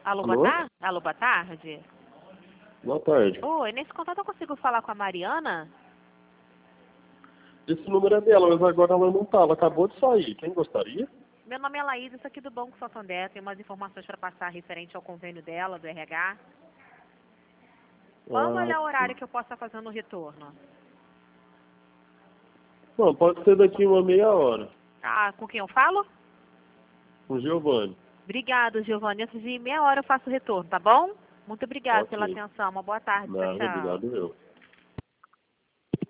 Alô, Alô? boa tarde? Alô, boa tarde. Boa tarde. Oi, nesse contato eu consigo falar com a Mariana? Esse número é dela, mas agora ela não tá. Ela acabou de sair. Quem gostaria? Meu nome é Laís, isso aqui do Banco Santander. Tem umas informações para passar referente ao convênio dela, do RH. Qual é o horário que eu possa estar fazendo o retorno? Não, pode ser daqui uma meia hora. Ah, com quem eu falo? Com o Giovanni. Obrigado, Giovanni. Antes de meia hora eu faço o retorno, tá bom? Muito obrigada pela Ok. atenção. Uma boa tarde. Tchau, Nada, tchau. obrigado eu.